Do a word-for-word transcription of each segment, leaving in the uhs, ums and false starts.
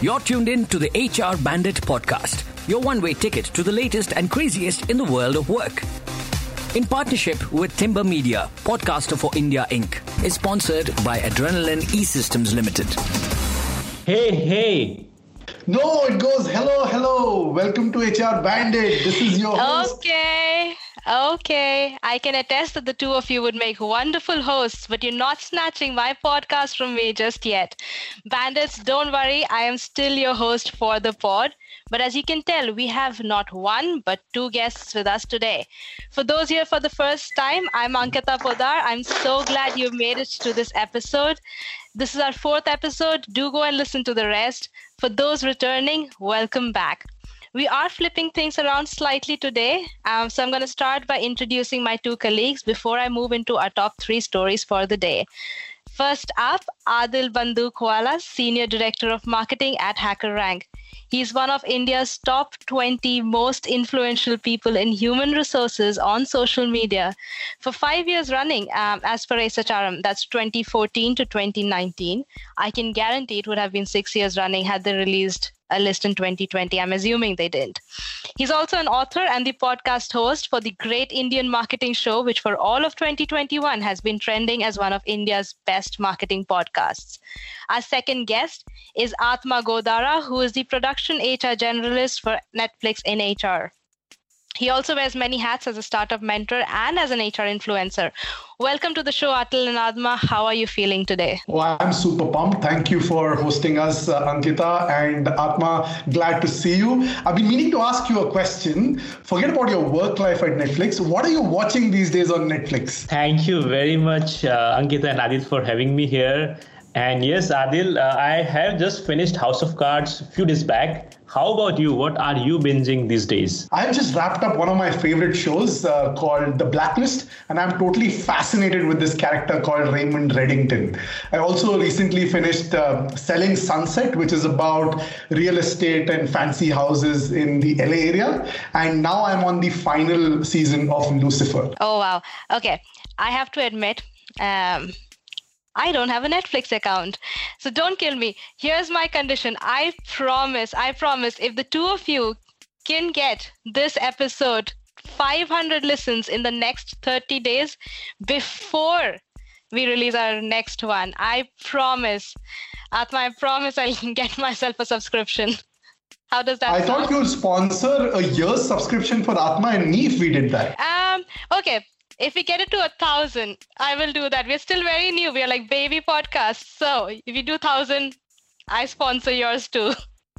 You're tuned in to the H R Bandit podcast, your one-way ticket to the latest and craziest in the world of work. In partnership with Timber Media, Podcaster for India Incorporated, is sponsored by Adrenaline E-Systems Limited. Hey, hey. No, it goes, hello, hello. Welcome to H R Bandit. This is your host. Okay. Okay. I can attest that the two of you would make wonderful hosts, but you're not snatching my podcast from me just yet. Bandits, don't worry. I am still your host for the pod. But as you can tell, we have not one, but two guests with us today. For those here for the first time, I'm Ankita Podar. I'm so glad you've made it to this episode. This is our fourth episode. Do go and listen to the rest. For those returning, welcome back. We are flipping things around slightly today. Um, so I'm going to start by introducing my two colleagues before I move into our top three stories for the day. First up, Adil Bandukwala, Senior Director of Marketing at HackerRank. He's one of India's top twenty most influential people in human resources on social media for five years running, um, as per S H R M. That's twenty fourteen to twenty nineteen. I can guarantee it would have been six years running had they released a list in twenty twenty. I'm assuming they didn't. He's also an author and the podcast host for the Great Indian Marketing Show, which for all of twenty twenty-one has been trending as one of India's best marketing podcasts. Our second guest is Atma Godara, who is the production H R generalist for Netflix in H R. He also wears many hats as a startup mentor and as an H R influencer. Welcome to the show, Atul and Atma. How are you feeling today? Well, I'm super pumped. Thank you for hosting us, uh, Ankita and Atma. Glad to see you. I've been meaning to ask you a question. Forget about your work life at Netflix. What are you watching these days on Netflix? Thank you very much, uh, Ankita and Adil, for having me here. And yes, Adil, uh, I have just finished House of Cards a few days back. How about you? What are you binging these days? I've just wrapped up one of my favorite shows uh, called The Blacklist, and I'm totally fascinated with this character called Raymond Reddington. I also recently finished uh, Selling Sunset, which is about real estate and fancy houses in the L A area. And now I'm on the final season of Lucifer. Oh, wow. Okay. I have to admit, um, I don't have a Netflix account. So don't kill me. Here's my condition. I promise, I promise, if the two of you can get this episode five hundred listens in the next thirty days before we release our next one, I promise, Atma, I promise I'll get myself a subscription. How does that I sound? thought you'd sponsor a year's subscription for Atma and me if we did that. Um. Okay. If we get it to a thousand, I will do that. We're still very new. We're like baby podcasts. So if you do thousand, I sponsor yours too.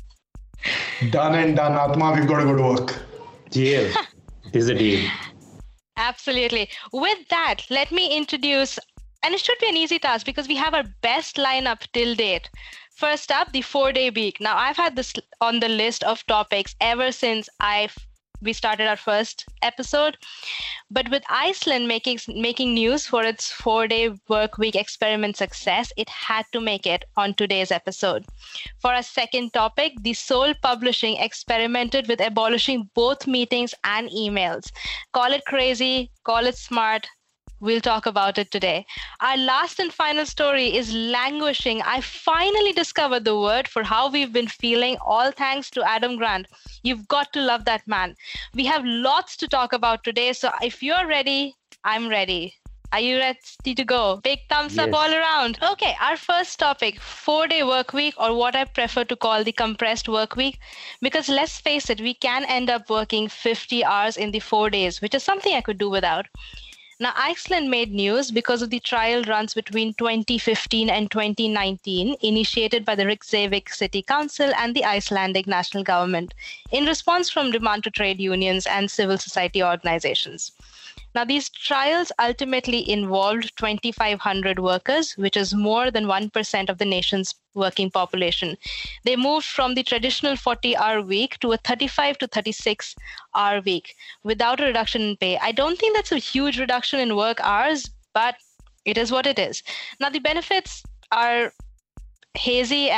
Done and done, Atma. We've got to go to work. Deal. Is a deal. Absolutely. With that, let me introduce, and it should be an easy task because we have our best lineup till date. First up, the four-day week. Now, I've had this on the list of topics ever since I've we started our first episode. But with Iceland making making news for its four-day work week experiment success, it had to make it on today's episode. For our second topic, the Soul Publishing experimented with abolishing both meetings and emails. Call it crazy, call it smart. We'll talk about it today. Our last and final story is languishing. I finally discovered the word for how we've been feeling, all thanks to Adam Grant. You've got to love that man. We have lots to talk about today. So if you're ready, I'm ready. Are you ready to go? Big thumbs Yes. up all around. Okay, our first topic, four-day work week, or what I prefer to call the compressed work week. Because let's face it, we can end up working fifty hours in the four days, which is something I could do without. Now, Iceland made news because of the trial runs between twenty fifteen and twenty nineteen, initiated by the Reykjavik City Council and the Icelandic national government, in response from demand to trade unions and civil society organizations. Now, these trials ultimately involved twenty-five hundred workers, which is more than one percent of the nation's working population. They moved from the traditional forty-hour week to a thirty-five to thirty-six hour week without a reduction in pay. I don't think that's a huge reduction in work hours, but it is what it is. Now, the benefits are hazy, and but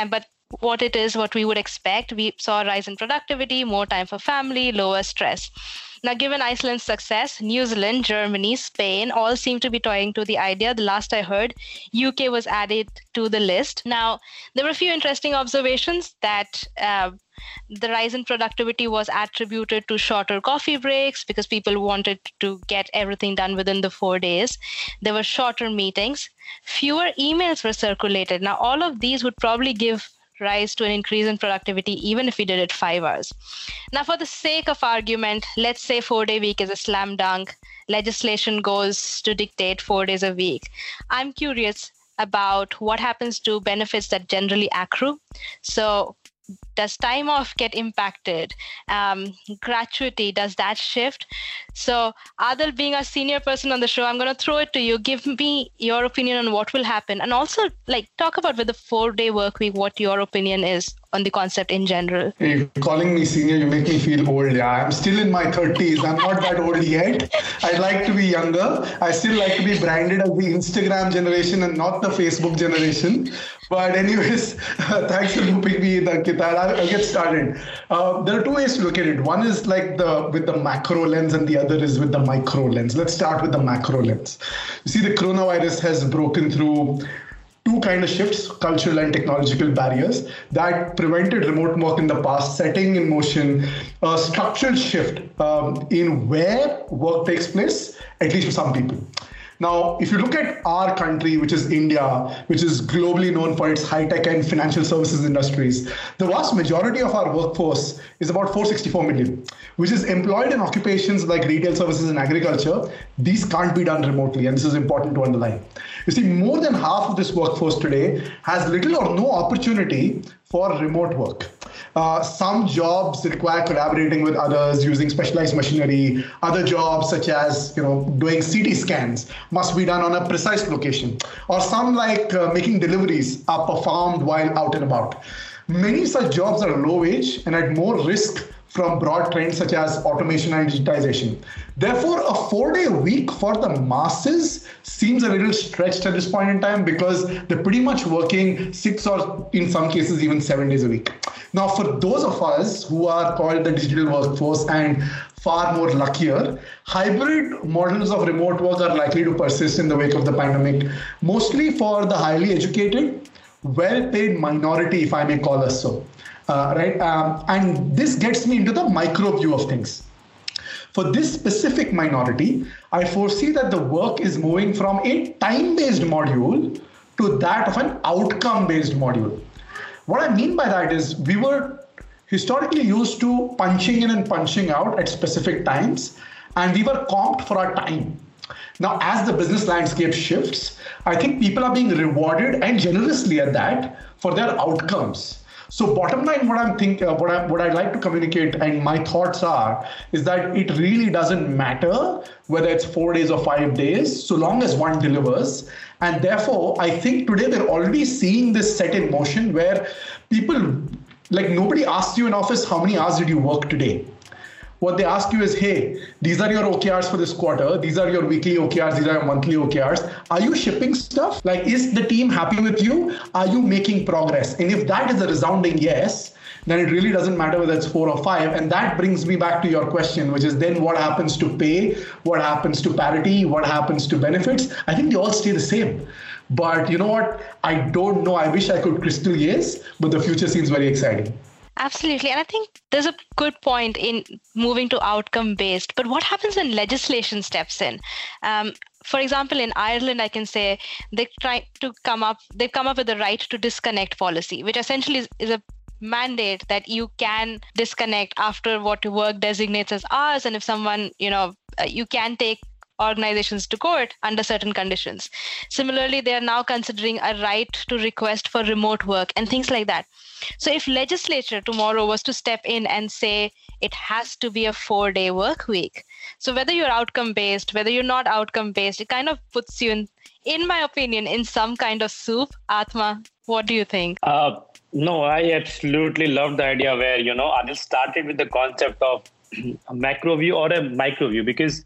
what it is, what we would expect. We saw a rise in productivity, more time for family, lower stress. Now, given Iceland's success, New Zealand, Germany, Spain all seem to be toying to the idea. The last I heard, U K was added to the list. Now, there were a few interesting observations that uh, the rise in productivity was attributed to shorter coffee breaks because people wanted to get everything done within the four days. There were shorter meetings. Fewer emails were circulated. Now, all of these would probably give rise to an increase in productivity, even if we did it five hours. Now, for the sake of argument, let's say four-day week is a slam dunk. Legislation goes to dictate four days a week. I'm curious about what happens to benefits that generally accrue. So does time off get impacted? Um, gratuity, does that shift? So Adil, being a senior person on the show, I'm going to throw it to you. Give me your opinion on what will happen. And also like talk about with the four-day work week, what your opinion is on the concept in general. Hey, calling me senior, you make me feel old. Yeah, I'm still in my thirties. I'm not that old yet. I'd like to be younger. I still like to be branded as the Instagram generation and not the Facebook generation. But anyways, uh, thanks for looping me in, Ankita. I'll, I'll get started. Uh, there are two ways to look at it. One is like the with the macro lens and the other is with the micro lens. Let's start with the macro lens. You see, the coronavirus has broken through two kind of shifts, cultural and technological barriers that prevented remote work in the past, setting in motion a structural shift um, in where work takes place, at least for some people. Now, if you look at our country, which is India, which is globally known for its high-tech and financial services industries, the vast majority of our workforce is about four hundred sixty-four million, which is employed in occupations like retail services and agriculture. These can't be done remotely, and this is important to underline. You see, more than half of this workforce today has little or no opportunity for remote work. Uh, some jobs require collaborating with others using specialized machinery. Other jobs, such as you know doing C T scans, must be done on a precise location. Or some, like uh, making deliveries, are performed while out and about. Many such jobs are low wage and at more risk from broad trends such as automation and digitization. Therefore, a four-day week for the masses seems a little stretched at this point in time because they're pretty much working six or in some cases even seven days a week. Now, for those of us who are called the digital workforce and far more luckier, hybrid models of remote work are likely to persist in the wake of the pandemic, mostly for the highly educated, well-paid minority, if I may call us so. Uh, right, um, and this gets me into the micro view of things. For this specific minority, I foresee that the work is moving from a time-based module to that of an outcome-based module. What I mean by that is we were historically used to punching in and punching out at specific times, and we were comped for our time. Now, as the business landscape shifts, I think people are being rewarded, and generously at that, for their outcomes. So bottom line, what I'm think, uh, what I what I'd like to communicate, and my thoughts are, is that it really doesn't matter whether it's four days or five days, so long as one delivers. And therefore, I think today we're already seeing this set in motion where people, like nobody asks you in office, how many hours did you work today? What they ask you is, hey, these are your O K Rs for this quarter. These are your weekly O K Rs. These are your monthly O K Rs. Are you shipping stuff? Like, is the team happy with you? Are you making progress? And if that is a resounding yes, then it really doesn't matter whether it's four or five. And that brings me back to your question, which is then what happens to pay? What happens to parity? What happens to benefits? I think they all stay the same. But you know what? I don't know. I wish I could crystal yes, but the future seems very exciting. Absolutely. And I think there's a good point in moving to outcome-based. But what happens when legislation steps in? Um, for example, in Ireland, I can say they try to come up, they've come up with the right to disconnect policy, which essentially is, is a mandate that you can disconnect after what work designates as hours. And if someone, you know, uh, you can take organizations to court under certain conditions. Similarly, they are now considering a right to request for remote work and things like that. So if legislature tomorrow was to step in and say it has to be a four-day work week, so whether you're outcome-based, whether you're not outcome-based, it kind of puts you in, in my opinion, in some kind of soup. Atma, what do you think? Uh, no, I absolutely love the idea where, you know, Adil started with the concept of a macro view or a micro view, because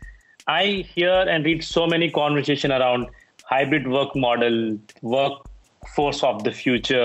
I hear and read so many conversations around hybrid work model, workforce of the future,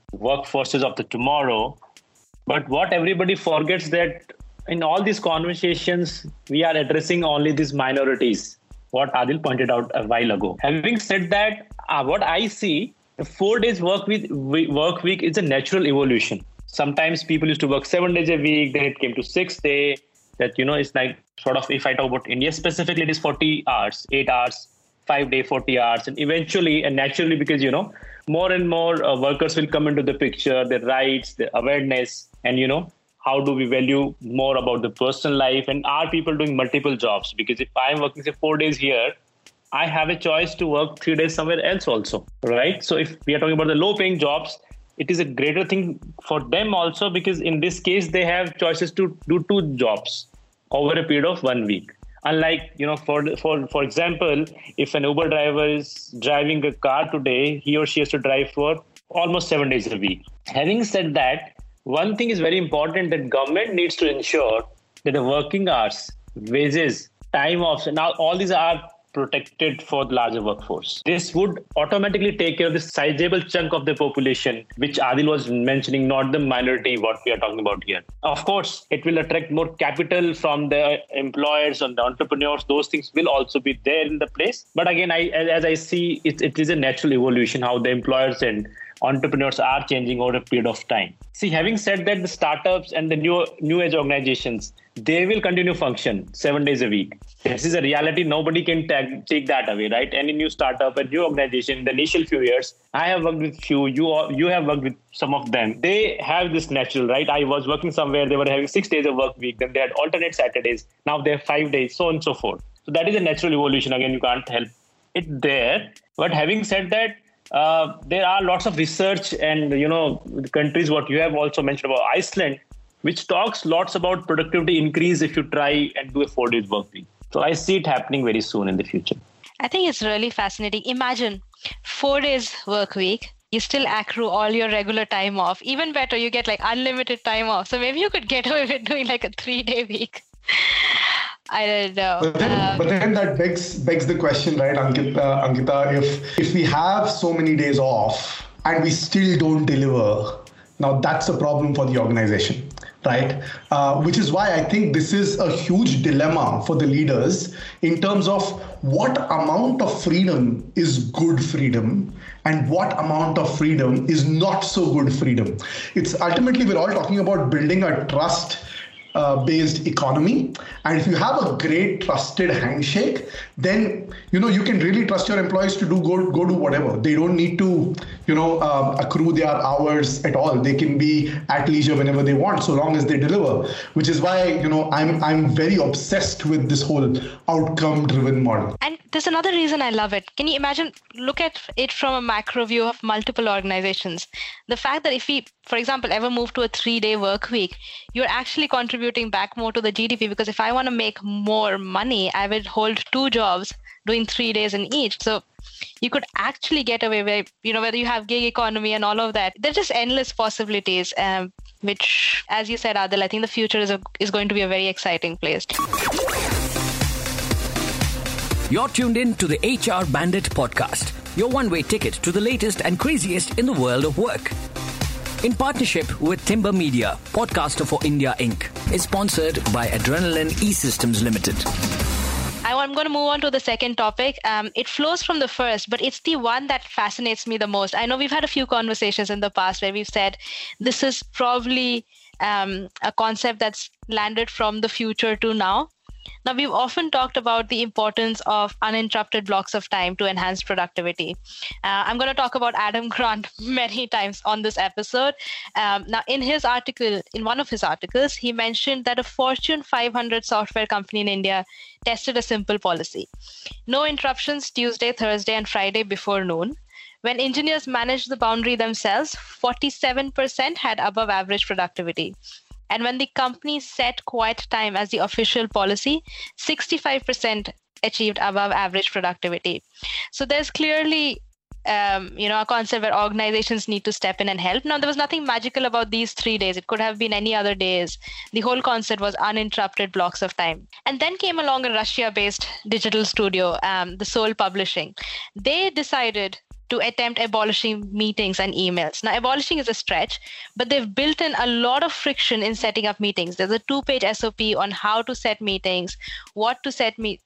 workforces of the tomorrow. But what everybody forgets that in all these conversations, we are addressing only these minorities, what Adil pointed out a while ago. Having said that, uh, what I see, the four days work week, work week is a natural evolution. Sometimes people used to work seven days a week, then it came to six day. That, you know, it's like sort of, if I talk about India specifically, it is forty hours, eight hours, five day, forty hours. And eventually and naturally, because, you know, more and more uh, workers will come into the picture, their rights, their awareness, and, you know, how do we value more about the personal life, and are people doing multiple jobs? Because if I'm working, say, four days here, I have a choice to work three days somewhere else also, right? So if we are talking about the low paying jobs, it is a greater thing for them also, because in this case, they have choices to do two jobs over a period of one week. Unlike, you know, for for for example, if an Uber driver is driving a car today, he or she has to drive for almost seven days a week. Having said that, one thing is very important, that government needs to ensure that the working hours, wages, time off, now all these are protected for the larger workforce. This would automatically take care of this sizable chunk of the population, which Adil was mentioning, not the minority, what we are talking about here. Of course, it will attract more capital from the employers and the entrepreneurs. Those things will also be there in the place. But again, I, as I see, it, it is a natural evolution, how the employers and entrepreneurs are changing over a period of time. See, having said that, the startups and the new new age organizations, they will continue function seven days a week. This is a reality. Nobody can tag, take that away, right? Any new startup, a new organization, in the initial few years, I have worked with few, you you have worked with some of them. They have this natural, right? I was working somewhere, they were having six days of work week, then they had alternate Saturdays. Now they have five days, so on and so forth. So that is a natural evolution. Again, you can't help it there. But having said that, Uh, there are lots of research and, you know, the countries, what you have also mentioned about Iceland, which talks lots about productivity increase if you try and do a four days work week. So I see it happening very soon in the future. I think it's really fascinating. Imagine four days work week. You still accrue all your regular time off. Even better, you get like unlimited time off. So maybe you could get away with doing like a three day week. I don't know. But then, um, but then that begs begs the question, right, Ankita, Ankita, if if we have so many days off and we still don't deliver, now that's a problem for the organization, right? Uh, which is why I think this is a huge dilemma for the leaders in terms of what amount of freedom is good freedom and what amount of freedom is not so good freedom. It's ultimately, we're all talking about building a trust Uh, based economy. And if you have a great trusted handshake, then, you know, you can really trust your employees to do go, go do whatever. They don't need to, you know, um, accrue their hours at all. They can be at leisure whenever they want, so long as they deliver, which is why, you know, I'm I'm very obsessed with this whole outcome driven model. And there's another reason I love it. Can you imagine, look at it from a macro view of multiple organizations. The fact that if we, for example, ever move to a three day work week, you're actually contributing back more to the G D P, because if I want to make more money, I would hold two jobs doing three days in each. So you could actually get away with, you know, whether you have gig economy and all of that. There's just endless possibilities, um, which, as you said, Adil, I think the future is, a, is going to be a very exciting place. You're tuned in to the H R Bandit podcast, your one-way ticket to the latest and craziest in the world of work. In partnership with Timber Media, Podcaster for India Incorporated, is sponsored by Adrenaline E-Systems Limited. I'm going to move on to the second topic. Um, it flows from the first, but it's the one that fascinates me the most. I know we've had a few conversations in the past where we've said this is probably um, a concept that's landed from the future to now. Now, we've often talked about the importance of uninterrupted blocks of time to enhance productivity. Uh, I'm going to talk about Adam Grant many times on this episode. Um, now, in his article, in one of his articles, he mentioned that a Fortune five hundred software company in India tested a simple policy. No interruptions Tuesday, Thursday, and Friday before noon. When engineers managed the boundary themselves, forty-seven percent had above average productivity. And when the company set quiet time as the official policy, sixty-five percent achieved above average productivity. So there's clearly, um, you know, a concept where organizations need to step in and help. Now, there was nothing magical about these three days. It could have been any other days. The whole concept was uninterrupted blocks of time. And then came along a Russia-based digital studio, um, the Soul Publishing. They decided to attempt abolishing meetings and emails. Now, abolishing is a stretch, but they've built in a lot of friction in setting up meetings. There's a two-page S O P on how to set meetings, what to set meetings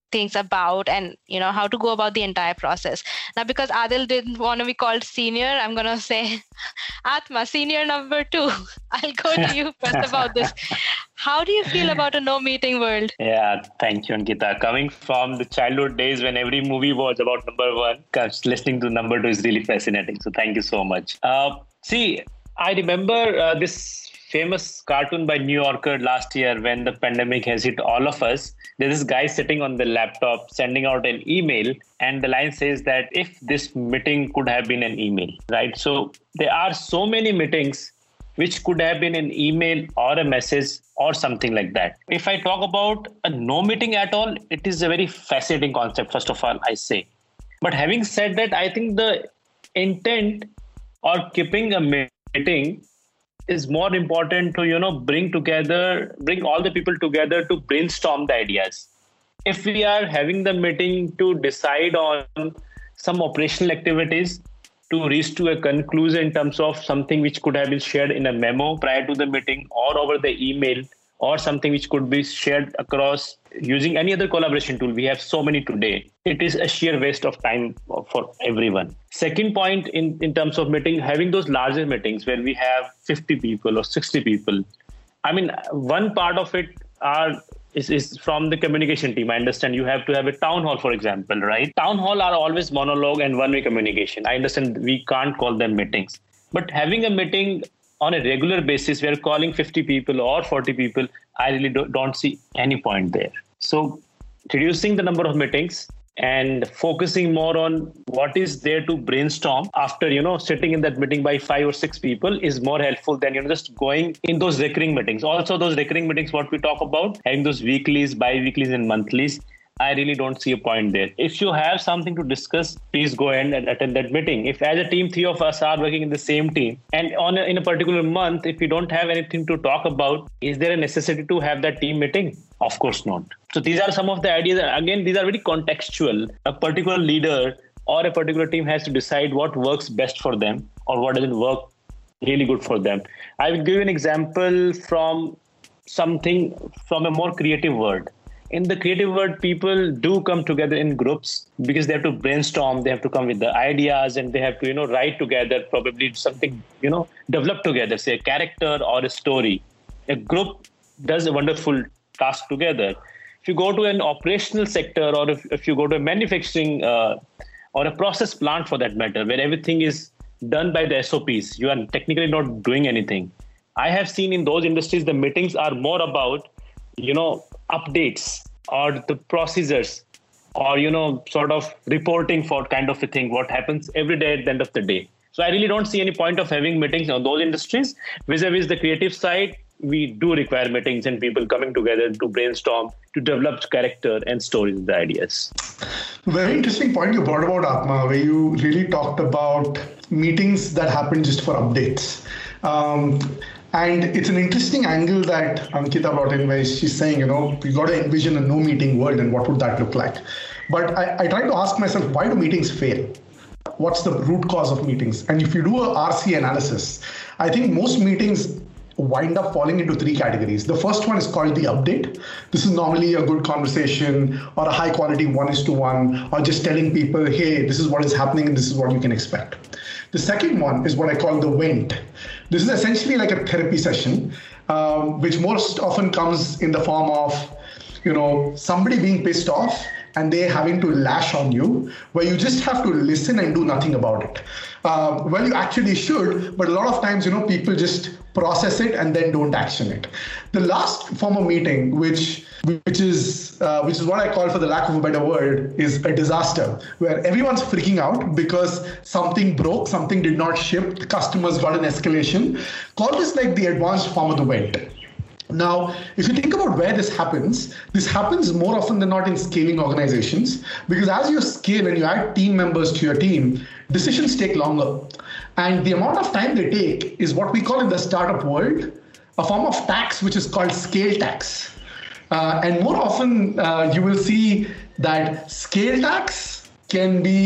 about, and you know how to go about the entire process. Now, because Adil didn't want to be called senior, I'm going to say, Atma, senior number two. I'll go to you first about this. How do you feel about a no meeting world? Yeah, thank you, Ankita. Coming from the childhood days when every movie was about number one, listening to number two is really fascinating. So thank you so much. Uh, see, I remember uh, this famous cartoon by New Yorker last year when the pandemic has hit all of us. There's this guy sitting on the laptop sending out an email, and the line says that if this meeting could have been an email, right? So there are so many meetings which could have been an email or a message or something like that. If I talk about a no meeting at all, it is a very fascinating concept, first of all, I say. But having said that, I think the intent or keeping a meeting is more important to, you know, bring together, bring all the people together to brainstorm the ideas. If we are having the meeting to decide on some operational activities, to reach to a conclusion in terms of something which could have been shared in a memo prior to the meeting or over the email, or something which could be shared across using any other collaboration tool. We have so many today. It is a sheer waste of time for everyone. Second point in, in terms of meeting, having those larger meetings where we have fifty people or sixty people. I mean, one part of it are is, is from the communication team. I understand you have to have a town hall, for example, right? Town hall are always monologue and one-way communication. I understand we can't call them meetings. But having a meeting on a regular basis, we are calling fifty people or forty people, I really don't, don't see any point there. So reducing the number of meetings and focusing more on what is there to brainstorm after, you know, sitting in that meeting by five or six people is more helpful than, you know, just going in those recurring meetings. Also, those recurring meetings, what we talk about, having those weeklies, bi-weeklies and monthlies, I really don't see a point there. If you have something to discuss, please go ahead and attend that meeting. If as a team, three of us are working in the same team, and on a, in a particular month, if we don't have anything to talk about, is there a necessity to have that team meeting? Of course not. So these are some of the ideas. Again, these are very contextual. A particular leader or a particular team has to decide what works best for them or what doesn't work really good for them. I will give you an example from something from a more creative world. In the creative world, people do come together in groups because they have to brainstorm, they have to come with the ideas, and they have to, you know, write together, probably something, you know, develop together, say a character or a story. A group does a wonderful task together. If you go to an operational sector, or if, if you go to a manufacturing uh, or a process plant for that matter, where everything is done by the S O Ps, you are technically not doing anything. I have seen in those industries, the meetings are more about, you know, updates or the procedures or, you know, sort of reporting for kind of a thing, what happens every day at the end of the day. So I really don't see any point of having meetings on those industries. Vis-a-vis the creative side, we do require meetings and people coming together to brainstorm, to develop character and stories and ideas. Very interesting point you brought about, Atma, where you really talked about meetings that happen just for updates. Um, And it's an interesting angle that Ankita brought in, where she's saying, you know, we got to envision a no meeting world and what would that look like? But I, I try to ask myself, why do meetings fail? What's the root cause of meetings? And if you do a R C analysis, I think most meetings wind up falling into three categories. The first one is called the update. This is normally a good conversation or a high quality one is to one, or just telling people, hey, this is what is happening and this is what you can expect. The second one is what I call the vent. This is essentially like a therapy session, um, which most often comes in the form of, you know, somebody being pissed off and they having to lash on you, where you just have to listen and do nothing about it. Uh, well, you actually should, but a lot of times, you know, people just process it and then don't action it. The last form of meeting, which which is uh, which is what I call, for the lack of a better word, is a disaster, where everyone's freaking out because something broke, something did not ship, the customers got an escalation. Call this like the advanced form of the vent. Now, if you think about where this happens, this happens more often than not in scaling organizations, because as you scale and you add team members to your team, decisions take longer. And the amount of time they take is what we call in the startup world a form of tax, which is called scale tax. Uh, and more often, uh, you will see that scale tax can be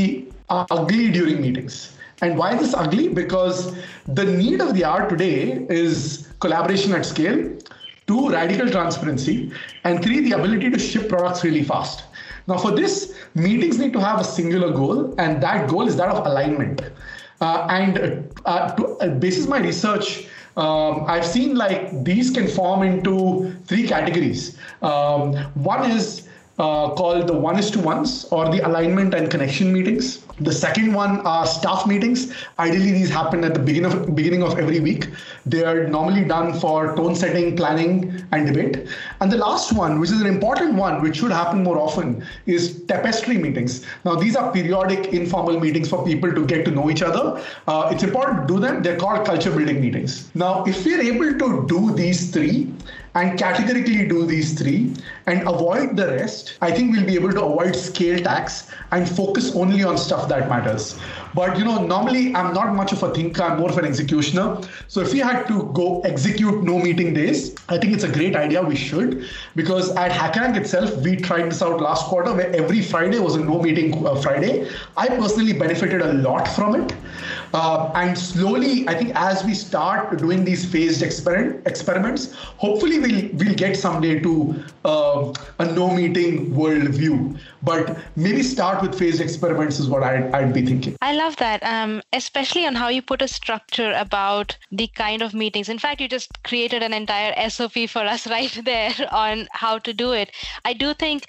ugly during meetings. And why is this ugly? Because the need of the hour today is collaboration at scale, two, radical transparency, and three, the ability to ship products really fast. Now, for this, meetings need to have a singular goal, and that goal is that of alignment. Uh, and uh, to, uh, basis my research, um, I've seen like these can form into three categories. Um, one is uh, called the one is to ones, or the alignment and connection meetings. The second one are staff meetings. Ideally, these happen at the beginning of, beginning of every week. They are normally done for tone setting, planning, and debate. And the last one, which is an important one, which should happen more often, is tapestry meetings. Now, these are periodic informal meetings for people to get to know each other. Uh, it's important to do them. They're called culture building meetings. Now, if we're able to do these three, and categorically do these three and avoid the rest, I think we'll be able to avoid scale tax and focus only on stuff that matters. But, you know, normally I'm not much of a thinker, I'm more of an executioner. So if we had to go execute no meeting days, I think it's a great idea, we should. Because at HackerRank itself, we tried this out last quarter where every Friday was a no meeting uh, Friday. I personally benefited a lot from it. Uh, and slowly, I think as we start doing these phased experiment, experiments, hopefully we'll, we'll get someday to uh, a no meeting world view. But maybe start with phased experiments is what I'd, I'd be thinking. I love that, um, especially on how you put a structure about the kind of meetings. In fact, you just created an entire S O P for us right there on how to do it. I do think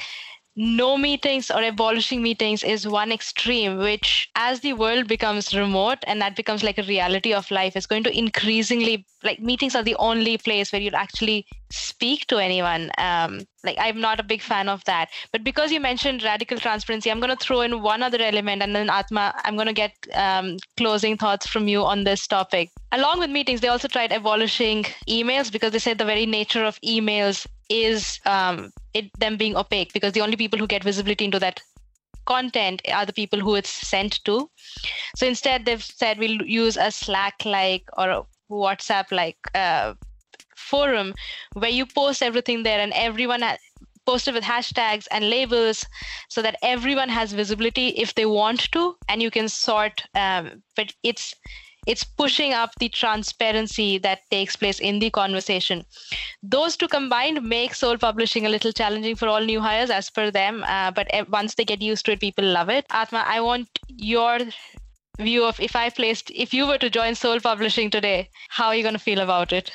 no meetings or abolishing meetings is one extreme, which as the world becomes remote and that becomes like a reality of life, is going to increasingly, like meetings are the only place where you'd actually speak to anyone. Um, like I'm not a big fan of that. But because you mentioned radical transparency, I'm going to throw in one other element, and then Atma, I'm going to get um, closing thoughts from you on this topic. Along with meetings, they also tried abolishing emails because they said the very nature of emails is um, it them being opaque, because the only people who get visibility into that content are the people who it's sent to. So instead, they've said we'll use a Slack-like or a WhatsApp-like uh, forum where you post everything there and everyone has posted with hashtags and labels so that everyone has visibility if they want to, and you can sort. Um, but it's It's pushing up the transparency that takes place in the conversation. Those two combined make Soul Publishing a little challenging for all new hires as per them. Uh, but once they get used to it, people love it. Atma, I want your view of if I placed, if you were to join Soul Publishing today, how are you going to feel about it?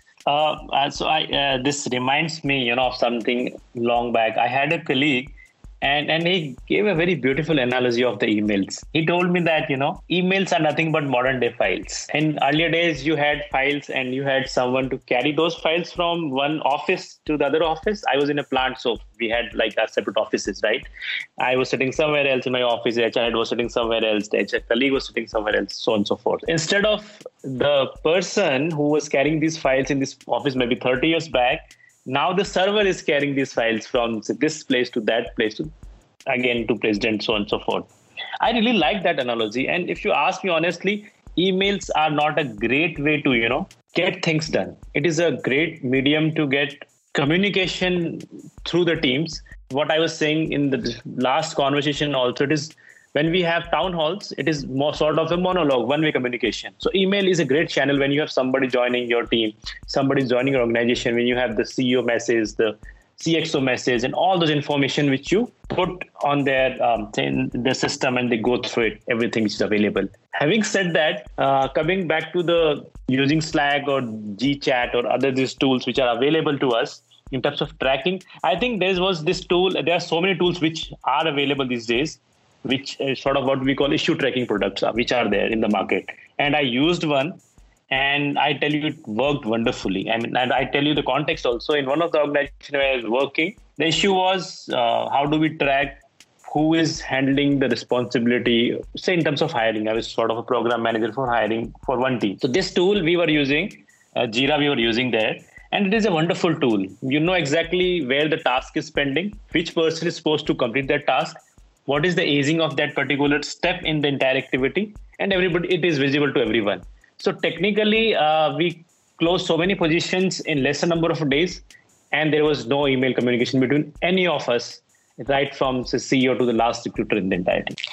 Uh, so I, uh, this reminds me, you know, of something long back. I had a colleague And and he gave a very beautiful analogy of the emails. He told me that, you know, emails are nothing but modern day files. In earlier days, you had files and you had someone to carry those files from one office to the other office. I was in a plant, so we had like our separate offices, right? I was sitting somewhere else in my office. The H R head was sitting somewhere else. The H R colleague was sitting somewhere else, so on and so forth. Instead of the person who was carrying these files in this office maybe thirty years back, now the server is carrying these files from this place to that place, to again to president, so on and so forth. I really like that analogy. And if you ask me honestly, emails are not a great way to, you know, get things done. It is a great medium to get communication through the teams. What I was saying in the last conversation also, it is when we have town halls, it is more sort of a monologue, one-way communication. So email is a great channel when you have somebody joining your team, somebody joining your organization, when you have the C E O message, the C X O message, and all those information which you put on their um, in the system, and they go through it, everything which is available. Having said that, uh, coming back to the using Slack or GChat or other these tools which are available to us in terms of tracking, I think there was this tool. There are so many tools which are available these days, which is sort of what we call issue tracking products, which are there in the market. And I used one, and I tell you, it worked wonderfully. I mean, and I tell you the context also. In one of the organizations where I was working, the issue was uh, how do we track who is handling the responsibility, say in terms of hiring. I was sort of a program manager for hiring for one team. So this tool we were using, uh, Jira we were using there. And it is a wonderful tool. You know exactly where the task is pending, which person is supposed to complete that task, what is the aging of that particular step in the entire activity, and everybody, it is visible to everyone. So technically, uh, we closed so many positions in less a number of days, and there was no email communication between any of us, right from the C E O to the last recruiter in the entire team.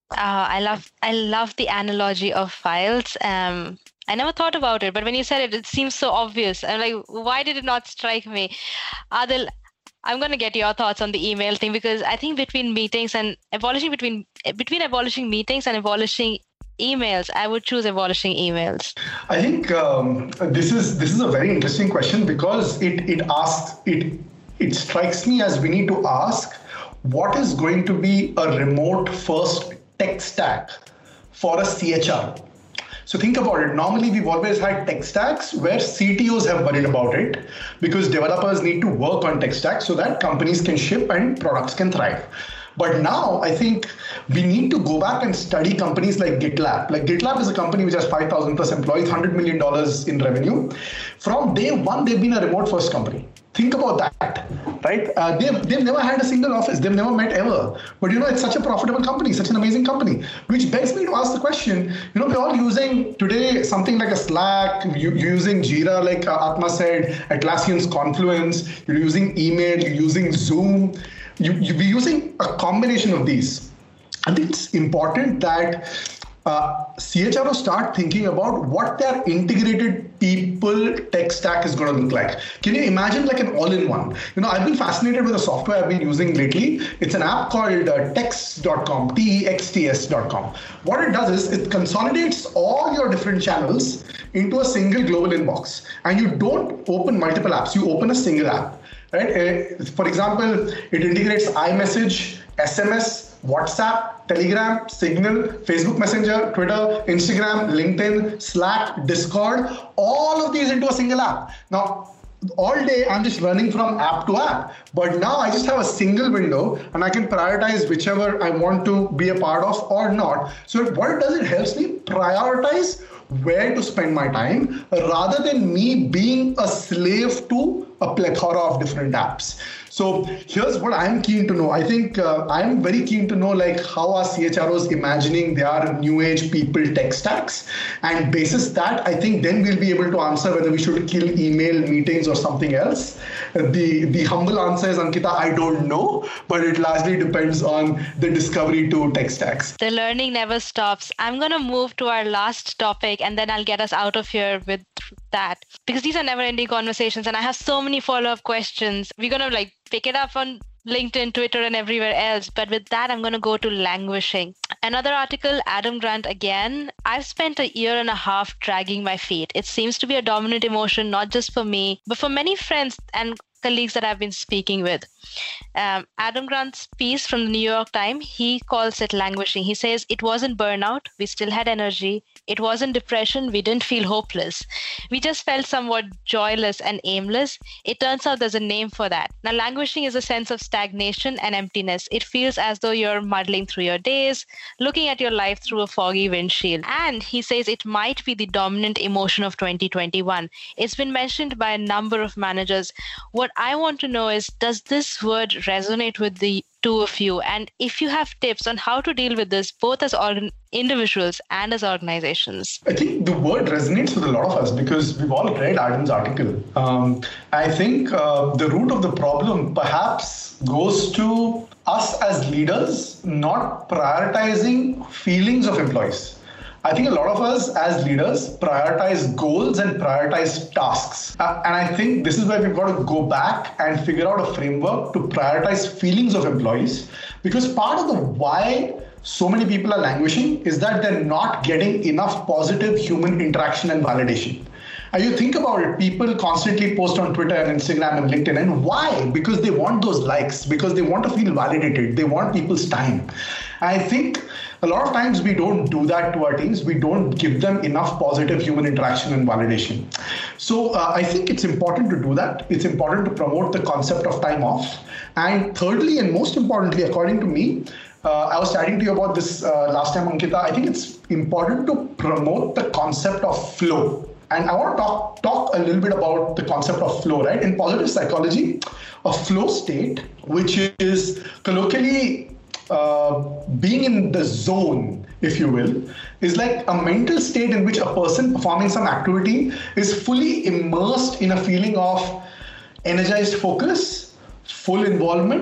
Uh, I love I love the analogy of files. Um, I never thought about it, but when you said it, it seems so obvious. I'm like, why did it not strike me? Adil, I'm going to get your thoughts on the email thing, because I think between meetings and abolishing between between abolishing meetings and abolishing emails, I would choose abolishing emails. I think um, this is this is a very interesting question, because it it asks it it strikes me as we need to ask, what is going to be a remote first tech stack for a C H R? So think about it. Normally, we've always had tech stacks where C T Os have worried about it, because developers need to work on tech stacks so that companies can ship and products can thrive. But now I think we need to go back and study companies like GitLab. Like GitLab is a company which has five thousand plus employees, one hundred million dollars in revenue. From day one, they've been a remote first company. Think about that, right? Uh, they've, they've never had a single office. They've never met ever. But, you know, it's such a profitable company, such an amazing company, which begs me to ask the question, you know, we're all using today something like a Slack, you, you're using Jira, like uh, Atma said, Atlassian's Confluence, you're using email, you're using Zoom. You, you're using a combination of these. I think it's important that uh, C H R Os start thinking about what their integrated people tech stack is going to look like. Can you imagine like an all-in-one? You know, I've been fascinated with a software I've been using lately. It's an app called uh, text dot com, T E X T S dot com. What it does is it consolidates all your different channels into a single global inbox. And you don't open multiple apps, you open a single app. Right? Uh, for example, it integrates iMessage, S M S, WhatsApp, Telegram, Signal, Facebook Messenger, Twitter, Instagram, LinkedIn, Slack, Discord, all of these into a single app. Now, all day I'm just running from app to app, but now I just have a single window and I can prioritize whichever I want to be a part of or not. So what it does, it helps me prioritize where to spend my time rather than me being a slave to a plethora of different apps. So here's what I'm keen to know. I think uh, I'm very keen to know like how are C H R Os imagining their new age people tech stacks, and basis that I think then we'll be able to answer whether we should kill email meetings or something else. The the humble answer is, Ankita, I don't know, but it largely depends on the discovery to tech stacks. The learning never stops. I'm going to move to our last topic and then I'll get us out of here with that, because these are never ending conversations and I have so many follow-up questions. We're going to like pick it up on LinkedIn, Twitter, and everywhere else. But with that, I'm going to go to languishing. Another article, Adam Grant again. I've spent a year and a half dragging my feet. It seems to be a dominant emotion, not just for me, but for many friends and colleagues that I've been speaking with. Um, Adam Grant's piece from the New York Times, he calls it languishing. He says, it wasn't burnout. We still had energy. It wasn't depression. We didn't feel hopeless. We just felt somewhat joyless and aimless. It turns out there's a name for that. Now, languishing is a sense of stagnation and emptiness. It feels as though you're muddling through your days, looking at your life through a foggy windshield. And he says it might be the dominant emotion of twenty twenty-one. It's been mentioned by a number of managers. What I want to know is, does this word resonate with the two of you? And if you have tips on how to deal with this, both as organ- individuals and as organizations. I think the word resonates with a lot of us because we've all read Adam's article. Um, I think uh, the root of the problem perhaps goes to us as leaders not prioritizing feelings of employees. I think a lot of us as leaders prioritize goals and prioritize tasks. Uh, and I think this is where we've got to go back and figure out a framework to prioritize feelings of employees. Because part of the why so many people are languishing is that they're not getting enough positive human interaction and validation. And you think about it, people constantly post on Twitter and Instagram and LinkedIn. And why? Because they want those likes, because they want to feel validated. They want people's time. And I think a lot of times we don't do that to our teams. We don't give them enough positive human interaction and validation. So uh, I think it's important to do that. It's important to promote the concept of time off. And thirdly, and most importantly, according to me, uh, I was chatting to you about this uh, last time, Ankita. I think it's important to promote the concept of flow. And I want to talk, talk a little bit about the concept of flow, right? In positive psychology, a flow state, which is colloquially uh, being in the zone, if you will, is like a mental state in which a person performing some activity is fully immersed in a feeling of energized focus, full involvement,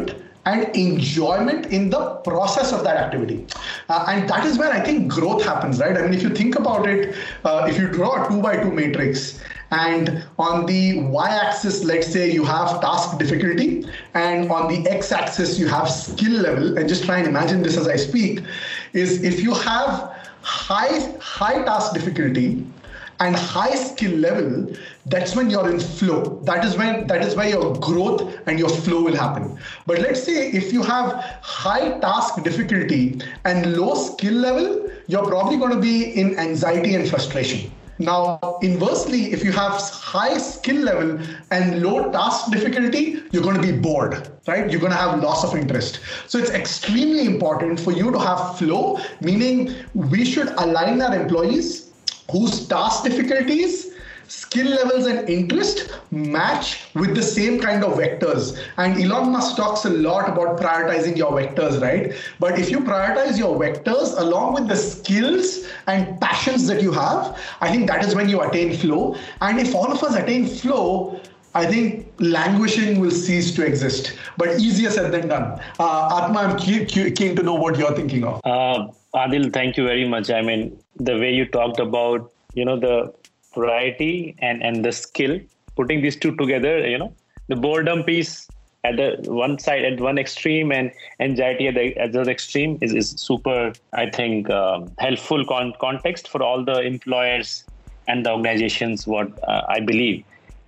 and enjoyment in the process of that activity. Uh, and that is where I think growth happens, right? I mean, if you think about it, uh, if you draw a two by two matrix, and on the y-axis, let's say you have task difficulty, and on the x-axis you have skill level, and just try and imagine this as I speak, is if you have high high task difficulty and high skill level, that's when you're in flow. That is when that is where your growth and your flow will happen. But let's say if you have high task difficulty and low skill level, you're probably going to be in anxiety and frustration. Now, inversely, if you have high skill level and low task difficulty, you're going to be bored, right? You're going to have loss of interest. So it's extremely important for you to have flow, meaning we should align our employees whose task difficulties, skill levels, and interest match with the same kind of vectors. And Elon Musk talks a lot about prioritizing your vectors, right? But if you prioritize your vectors along with the skills and passions that you have, I think that is when you attain flow. And if all of us attain flow, I think languishing will cease to exist. But easier said than done. Uh, Atma, I'm keen, keen to know what you're thinking of. Uh, Adil, thank you very much. I mean, the way you talked about, you know, the variety and, and the skill, putting these two together, you know, the boredom piece at the one side, at one extreme, and anxiety at the, at the other extreme is, is super, I think, um, helpful con- context for all the employers and the organizations, what uh, I believe.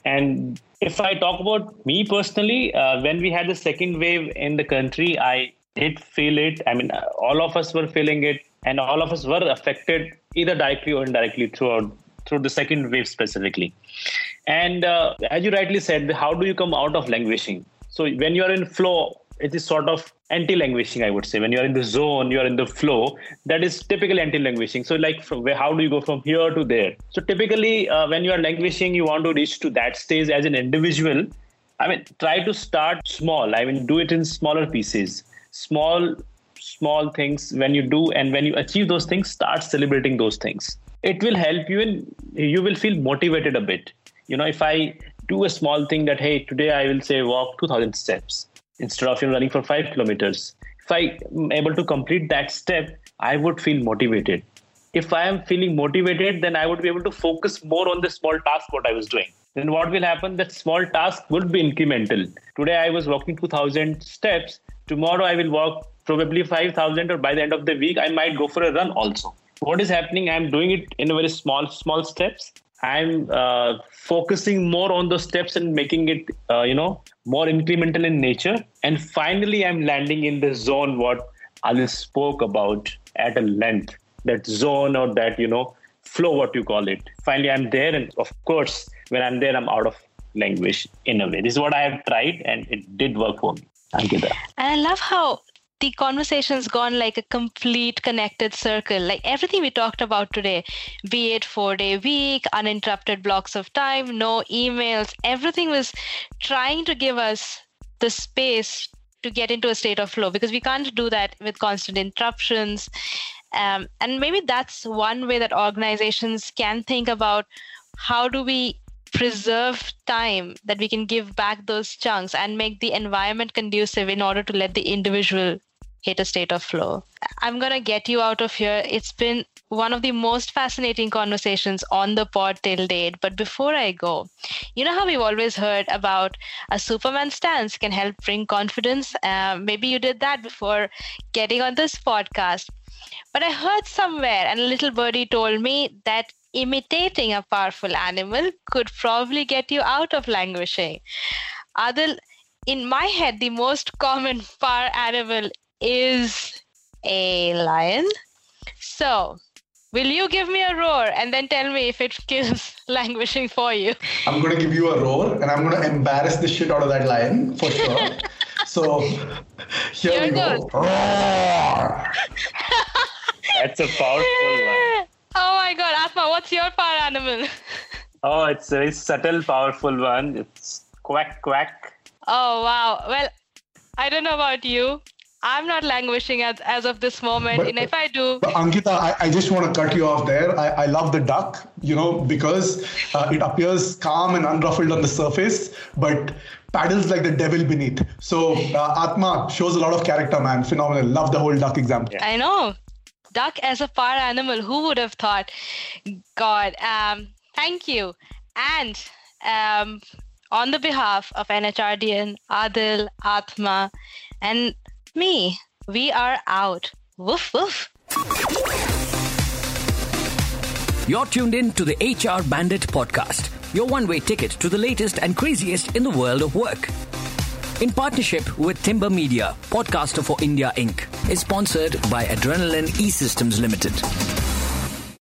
And if I talk about me personally, uh, when we had the second wave in the country, I did feel it. I mean, all of us were feeling it, and all of us were affected either directly or indirectly throughout through the second wave specifically. And uh, as you rightly said, how do you come out of languishing? So when you're in flow, it is sort of anti-languishing, I would say. When you're in the zone, you're in the flow, that is typically anti-languishing. So like, from where, how do you go from here to there? So typically uh, when you are languishing, you want to reach to that stage as an individual. I mean, try to start small. I mean, do it in smaller pieces, small, small things. When you do, and when you achieve those things, start celebrating those things. It will help you, and you will feel motivated a bit. You know, if I do a small thing that, hey, today I will say walk two thousand steps instead of you know, running for five kilometers. If I am able to complete that step, I would feel motivated. If I am feeling motivated, then I would be able to focus more on the small task what I was doing. Then what will happen? That small task would be incremental. Today I was walking two thousand steps. Tomorrow I will walk probably five thousand, or by the end of the week, I might go for a run also. What is happening? I'm doing it in a very small, small steps. I'm uh, focusing more on those steps and making it, uh, you know, more incremental in nature. And finally, I'm landing in the zone what Adil spoke about at a length, that zone or that, you know, flow, what you call it. Finally, I'm there. And of course, when I'm there, I'm out of language in a way. This is what I have tried, and it did work for me. Ankita. And I love how the conversation's gone like a complete connected circle. Like everything we talked about today, be it four-day week, uninterrupted blocks of time, no emails, everything was trying to give us the space to get into a state of flow, because we can't do that with constant interruptions. Um, and maybe that's one way that organizations can think about how do we preserve time that we can give back those chunks and make the environment conducive in order to let the individual hit a state of flow. I'm going to get you out of here. It's been one of the most fascinating conversations on the pod till date. But before I go, you know how we've always heard about a Superman stance can help bring confidence? Uh, maybe you did that before getting on this podcast. But I heard somewhere, and a little birdie told me, that imitating a powerful animal could probably get you out of languishing. Adil, in my head, the most common power animal is a lion. So, will you give me a roar and then tell me if it kills languishing for you? I'm going to give you a roar, and I'm going to embarrass the shit out of that lion, for sure. So, here Here we goes. go. Roar! That's a powerful one. Oh my God, Atma, what's your power animal? Oh, it's a very subtle, powerful one. It's quack, quack. Oh, wow. Well, I don't know about you, I'm not languishing as, as of this moment. But, and if I do... But Ankita, I, I just want to cut you off there. I, I love the duck, you know, because uh, it appears calm and unruffled on the surface, but paddles like the devil beneath. So uh, Atma shows a lot of character, man. Phenomenal. Love the whole duck example. I know. Duck as a power animal. Who would have thought? God, um, thank you. And um, on the behalf of N H R D N, Adil, Atma, and me, we are out. Woof, woof. You're tuned in to the H R Bandit podcast, your one-way ticket to the latest and craziest in the world of work. In partnership with Timber Media, Podcaster for India Incorporated, is sponsored by Adrenaline E-Systems Limited.